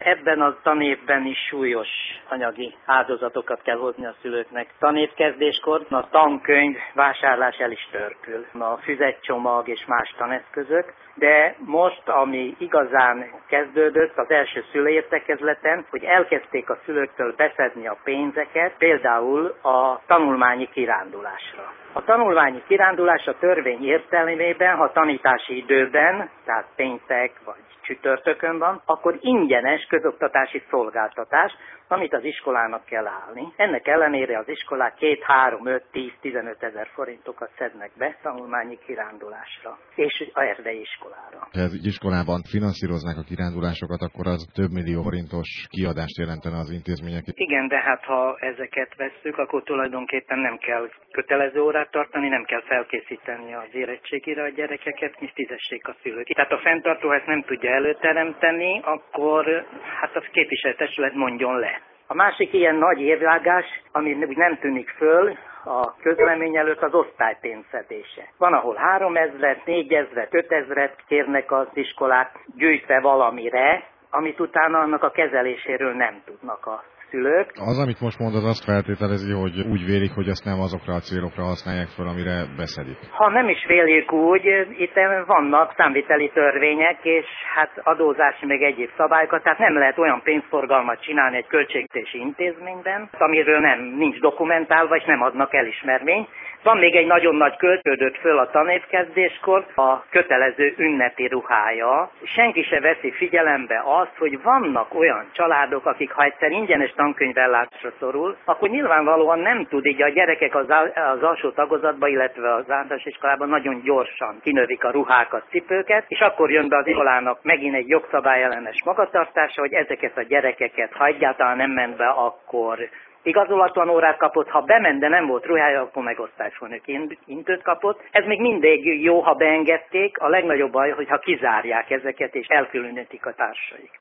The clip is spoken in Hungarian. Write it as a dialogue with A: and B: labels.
A: Ebben a tanévben is súlyos anyagi áldozatokat kell hozni a szülőknek. Tanévkezdéskor a tankönyv vásárlás el is törpül, a füzetcsomag és más taneszközök, de most, ami igazán kezdődött az első szülőértekezleten, hogy elkezdték a szülőktől beszedni a pénzeket, például a tanulmányi kirándulásra. A tanulmányi kirándulás a törvény értelmében, ha tanítási időben, tehát péntek vagy csütörtökön van, akkor ingyenes közoktatási szolgáltatás, amit az iskolának kell állni. Ennek ellenére az iskolák 2, 3, 5, 10, 15 ezer forintokat szednek be tanulmányi kirándulásra, és az erdei iskolára.
B: Ha az iskolában finanszíroznák a kirándulásokat, akkor az több millió forintos kiadást jelentene az intézmények.
A: Igen, de hát ha ezeket vesszük, akkor tulajdonképpen nem kell kötelező órát tartani, nem kell felkészíteni az érettségire a gyerekeket, és fizessék a szülők. Tehát a fenntartó, ha ezt nem tudja előteremteni, akkor hát a képviselőtestület mondjon le. A másik ilyen nagy érvágás, ami nem tűnik föl a közlemény előtt, az osztálypénzszedése. Van, ahol 3000, 4000, 5000 kérnek az iskolák gyűjtve valamire, amit utána annak a kezeléséről nem tudnak a szülők.
B: Az, amit most mondod, azt feltételezi, hogy úgy vélik, hogy ezt nem azokra a célokra használják fel, amire beszedik.
A: Ha nem is vélik úgy, itt vannak számviteli törvények, és hát adózási meg egyéb szabályokat, tehát nem lehet olyan pénzforgalmat csinálni egy költségvetési intézményben, amiről nincs dokumentálva, és nem adnak elismerményt. Van még egy nagyon nagy költődött föl a tanévkezdéskor, a kötelező ünnepi ruhája. Senki se veszi figyelembe azt, hogy vannak olyan családok, akik ha egyszer ingyenes tankönyvellátásra szorul, akkor nyilvánvalóan nem tud így a gyerekek az alsó tagozatba, illetve az általános iskolában nagyon gyorsan kinövik a ruhákat, cipőket, és akkor jön be az iskolának megint egy jogszabályellenes magatartása, hogy ezeket a gyerekeket, ha egyáltalán nem ment be, akkor igazolatlan órát kapott, ha bement, de nem volt ruhája, akkor meg osztályfőnök intőt kapott. Ez még mindig jó, ha beengedték, a legnagyobb baj, hogyha kizárják ezeket és elkülönítik a társaik.